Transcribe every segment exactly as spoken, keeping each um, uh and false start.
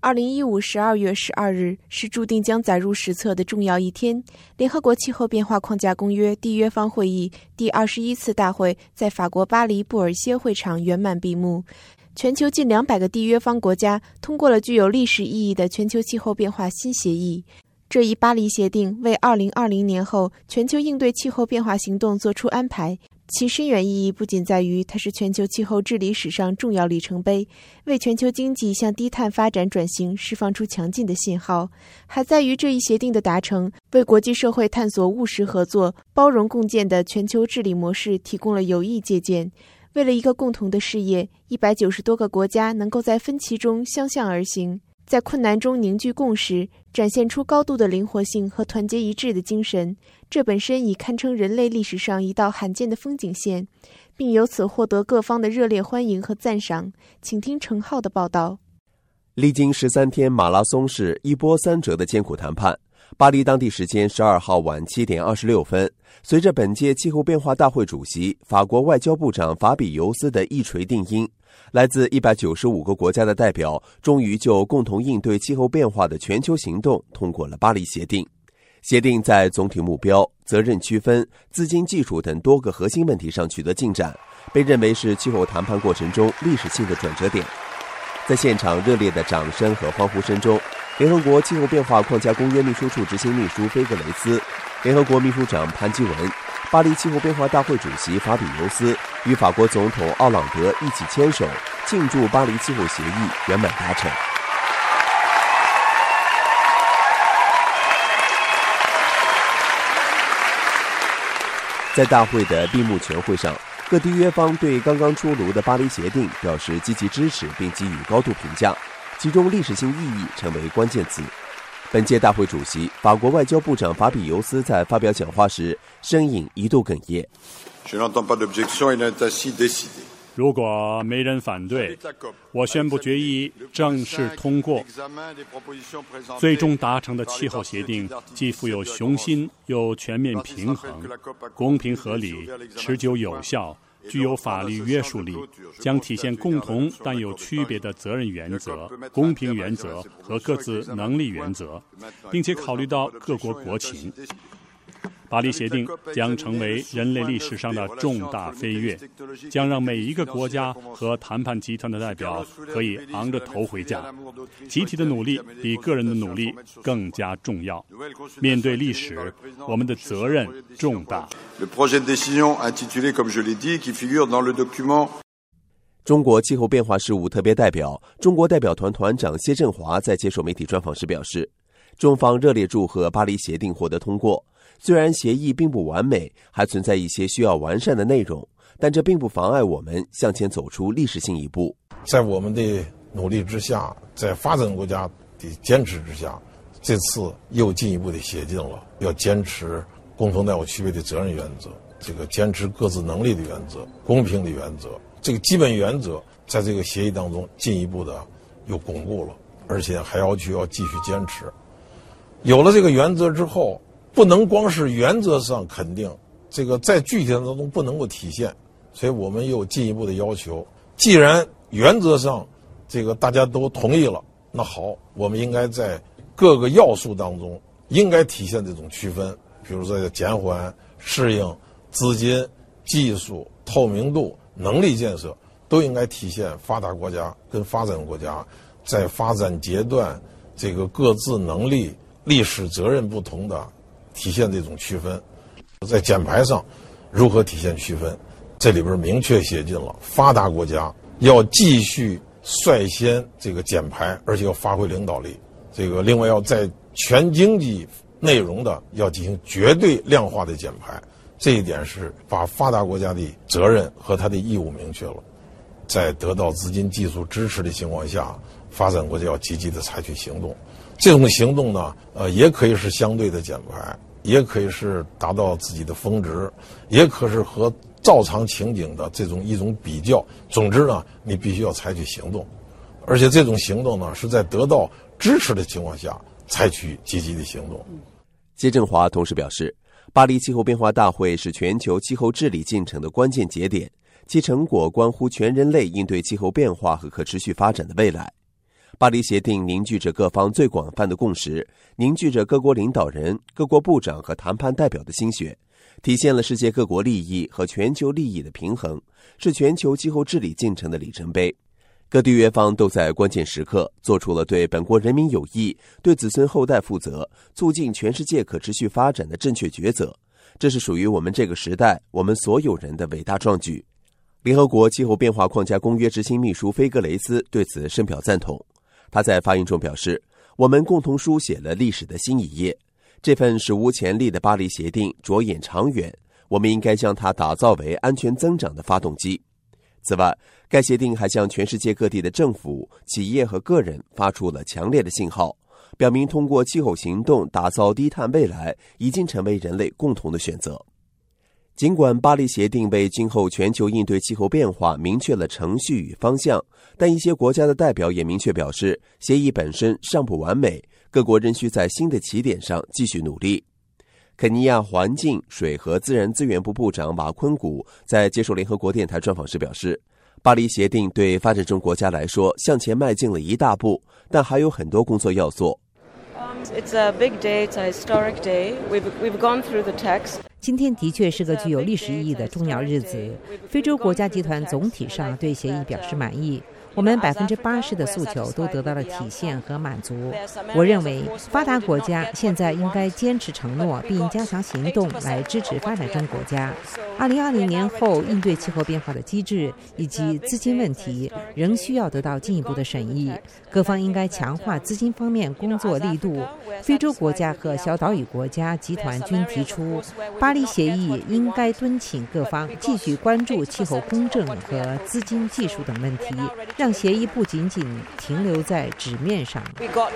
二零一五十二月十二日是注定将载入史册的重要一天。联合国气候变化框架公约缔约方会议第二十一次大会在法国巴黎布尔歇会场圆满闭幕。全球近两百个缔约方国家通过了具有历史意义的全球气候变化新协议。这一巴黎协定为二零二零年后全球应对气候变化行动作出安排。其深远意义不仅在于它是全球气候治理史上重要里程碑，为全球经济向低碳发展转型释放出强劲的信号，还在于这一协定的达成为国际社会探索务实合作、包容共建的全球治理模式提供了有益借鉴。为了一个共同的事业，一百九十多个国家能够在分歧中相向而行，在困难中凝聚共识，展现出高度的灵活性和团结一致的精神，这本身已堪称人类历史上一道罕见的风景线，并由此获得各方的热烈欢迎和赞赏。请听程浩的报道。 历经十三天马拉松式一波三折的艰苦谈判，巴黎当地时间十二号晚七点二十六分，随着本届气候变化大会主席法国外交部长法比尤斯的一锤定音，来自一百九十五个国家的代表终于就共同应对气候变化的全球行动通过了巴黎协定。协定在总体目标、责任区分、资金技术等多个核心问题上取得进展，被认为是气候谈判过程中历史性的转折点。在现场热烈的掌声和欢呼声中，联合国气候变化框架公约秘书处执行秘书菲格雷斯、联合国秘书长潘基文、巴黎气候变化大会主席法比尤斯与法国总统奥朗德一起牵手，庆祝巴黎气候协议圆满达成。在大会的闭幕全会上，各缔约方对刚刚出炉的巴黎协定表示积极支持并给予高度评价，其中历史性意义成为关键词。本届大会主席法国外交部长法比尤斯在发表讲话时，声音一度哽咽。 如果没人反对，我宣布决议正式通过。最终达成的气候协定既富有雄心，又全面平衡，公平合理，持久有效，具有法律约束力，将体现共同但有区别的责任原则、公平原则和各自能力原则，并且考虑到各国国情。巴黎协定将成为人类历史上的重大飞跃，将让每一个国家和谈判集团的代表可以昂着头回家。集体的努力比个人的努力更加重要。面对历史，我们的责任重大。 中国气候变化事务特别代表、中国代表团团长谢振华在接受媒体专访时表示，中方热烈祝贺巴黎协定获得通过。虽然协议并不完美，还存在一些需要完善的内容，但这并不妨碍我们向前走出历史性一步。 在我们的努力之下，在发展国家的坚持之下，这次又进一步的协进了，要坚持共同但有区别的责任原则，这个坚持各自能力的原则、公平的原则，这个基本原则在这个协议当中进一步的又巩固了，而且还要求要继续坚持。有了这个原则之后，不能光是原则上肯定，这个在具体当中不能够体现，所以我们又进一步的要求，既然原则上这个大家都同意了，那好，我们应该在各个要素当中应该体现这种区分，比如说减缓、适应、资金、技术、透明度、能力建设，都应该体现发达国家跟发展国家在发展阶段这个各自能力、历史责任不同的体现这种区分。在减排上如何体现区分，这里边明确写进了发达国家要继续率先这个减排，而且要发挥领导力。这个另外要在全经济内容的要进行绝对量化的减排，这一点是把发达国家的责任和他的义务明确了。在得到资金技术支持的情况下，发展国家要积极的采取行动。这种行动呢，呃，也可以是相对的减排，也可以是达到自己的峰值，也可是和照常情景的这种一种比较。总之呢，你必须要采取行动，而且这种行动呢，是在得到支持的情况下采取积极的行动。 谢振华同时表示，巴黎气候变化大会是全球气候治理进程的关键节点，其成果关乎全人类应对气候变化和可持续发展的未来。 巴黎协定凝聚着各方最广泛的共识，凝聚着各国领导人、各国部长和谈判代表的心血，体现了世界各国利益和全球利益的平衡，是全球气候治理进程的里程碑。各缔约方都在关键时刻做出了对本国人民有益、对子孙后代负责、促进全世界可持续发展的正确抉择，这是属于我们这个时代我们所有人的伟大壮举。联合国气候变化框架公约执行秘书菲格雷斯对此深表赞同。他在发言中表示，我们共同书写了历史的新一页，这份史无前例的巴黎协定着眼长远，我们应该将它打造为安全增长的发动机。此外，该协定还向全世界各地的政府、企业和个人发出了强烈的信号，表明通过气候行动打造低碳未来已经成为人类共同的选择。尽管巴黎协定为今后全球应对气候变化明确了程序与方向，但一些国家的代表也明确表示，协议本身尚不完美，各国仍需在新的起点上继续努力。肯尼亚环境、水和自然资源部部长瓦昆古在接受联合国电台专访时表示，巴黎协定对发展中国家来说向前迈进了一大步，但还有很多工作要做。 It's a big day, it's a historic day. We've, we've gone through the text. 今天的确是个具有历史意义的重要日子。非洲国家集团总体上对协议表示满意，我们百分之八十的诉求都得到了体现和满足。我认为发达国家现在应该坚持承诺，并加强行动来支持发展中国家。二零二零年后应对气候变化的机制以及资金问题仍需要得到进一步的审议，各方应该强化资金方面工作力度。非洲国家和小岛屿国家集团均提出，巴黎协议应该敦请各方继续关注气候公正和资金技术等问题，让协议不仅仅停留在纸面上。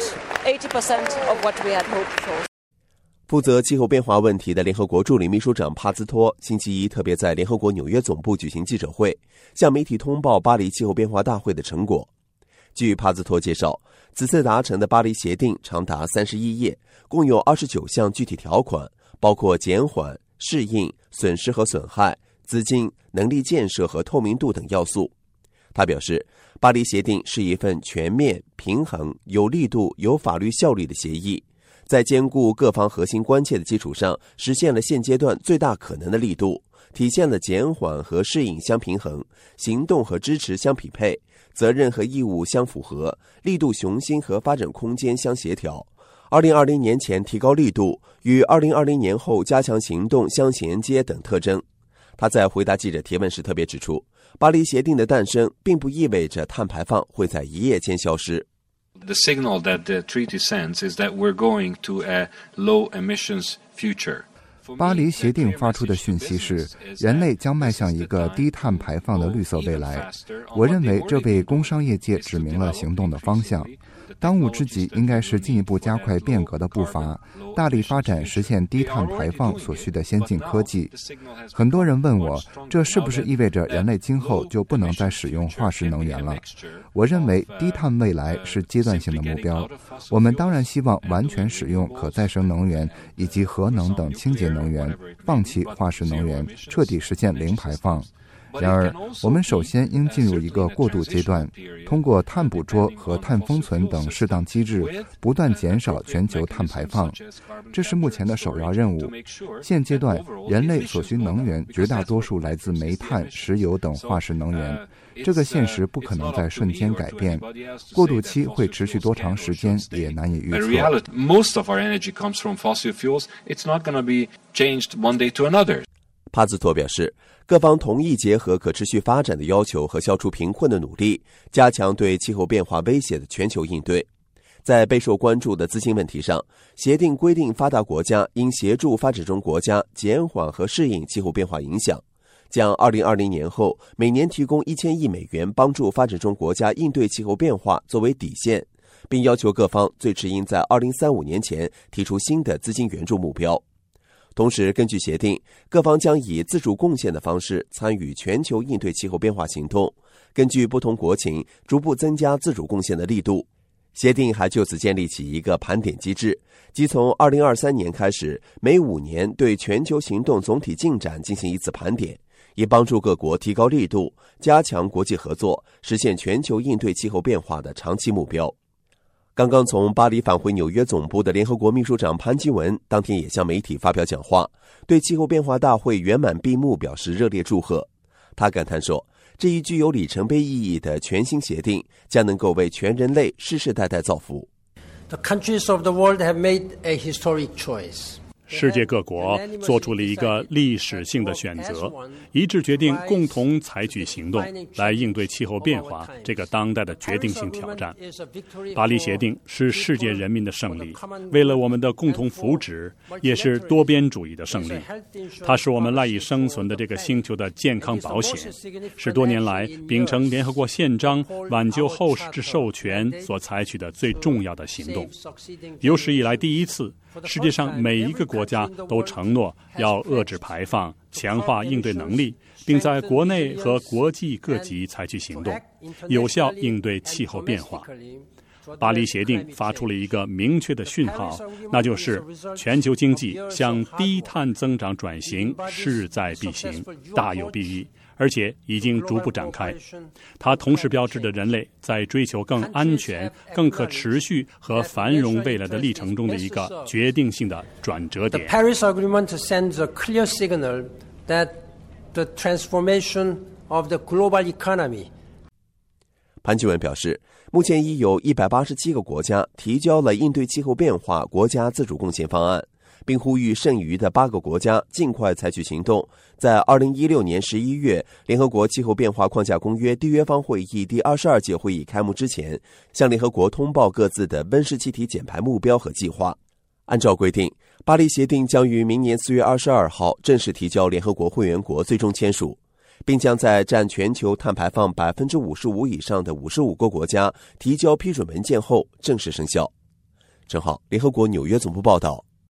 负责气候变化问题的联合国助理秘书长帕兹托星期一特别在联合国纽约总部举行记者会，向媒体通报巴黎气候变化大会的成果。据帕兹托介绍，此次达成的巴黎协定长达三十一页，共有二十九项具体条款，包括减缓、适应、损失和损害、资金、能力建设和透明度等要素。他表示，巴黎协定是一份全面、平衡、有力度、有法律效力的协议，在兼顾各方核心关切的基础上，实现了现阶段最大可能的力度，体现了减缓和适应相平衡，行动和支持相匹配，责任和义务相符合，力度雄心和发展空间相协调。二零二零年前提高力度，与二零二零年后加强行动相衔接等特征。他在回答记者提问时特别指出，巴黎协定的诞生并不意味着碳排放会在一夜间消失。 The signal that the treaty sends is that we're going to a low emissions future. 巴黎协定发出的讯息是，人类将迈向一个低碳排放的绿色未来。我认为这为工商业界指明了行动的方向。当务之急应该是进一步加快变革的步伐，大力发展实现低碳排放所需的先进科技。很多人问我，这是不是意味着人类今后就不能再使用化石能源了？我认为低碳未来是阶段性的目标。我们当然希望完全使用可再生能源以及核能等清洁能源，放弃化石能源，彻底实现零排放。然而，我们首先应进入一个过渡阶段，通过碳捕捉和碳封存等适当机制，不断减少全球碳排放。这是目前的首要任务。现阶段，人类所需能源绝大多数来自煤炭、石油等化石能源。这个现实不可能在瞬间改变，过渡期会持续多长时间也难以预测。 帕兹托表示，各方同意结合可持续发展的要求和消除贫困的努力，加强对气候变化威胁的全球应对。在备受关注的资金问题上，协定规定发达国家应协助发展中国家减缓和适应气候变化影响，将二零二零年后每年提供一千亿美元帮助发展中国家应对气候变化作为底线，并要求各方最迟应在二零三五年前提出新的资金援助目标。同时，根据协定，各方将以自主贡献的方式参与全球应对气候变化行动，根据不同国情逐步增加自主贡献的力度。协定还就此建立起一个盘点机制，即从二零二三年开始，每五年对全球行动总体进展进行一次盘点，以帮助各国提高力度，加强国际合作，实现全球应对气候变化的长期目标。 刚刚从巴黎返回纽约总部的联合国秘书长潘基文当天也向媒体发表讲话，对气候变化大会圆满闭幕表示热烈祝贺。他感叹说，这一具有里程碑意义的全新协定将能够为全人类世世代代造福。 The countries of the world have made a historic choice. 世界各国做出了一个历史性的选择，一致决定共同采取行动来应对气候变化这个当代的决定性挑战。巴黎协定是世界人民的胜利，为了我们的共同福祉，也是多边主义的胜利。它是我们赖以生存的这个星球的健康保险，是多年来秉承联合国宪章挽救后世之授权所采取的最重要的行动。有史以来第一次，世界上每一个国家都承诺要遏制排放，强化应对能力，并在国内和国际各级采取行动，有效应对气候变化。巴黎协定发出了一个明确的讯号，那就是全球经济向低碳增长转型势在必行，大有裨益，而且已经逐步展开。它同时标志着人类在追求更安全、更可持续和繁荣未来的历程中的一个决定性的转折点。 The Paris Agreement sends a clear signal that the transformation of the global economy. 潘基文表示，目前已有一百八十七个国家提交了应对气候变化国家自主贡献方案，并呼吁剩余的八个国家尽快采取行动，在二零一六年十一月联合国气候变化框架公约缔约方会议第二十二届会议开幕之前，向联合国通报各自的温室气体减排目标和计划。按照规定，巴黎协定将于明年四月二十二号正式提交联合国会员国最终签署，并将在占全球碳排放百分之五十五以上的五十五个国家提交批准文件后正式生效。陈浩，联合国纽约总部报道。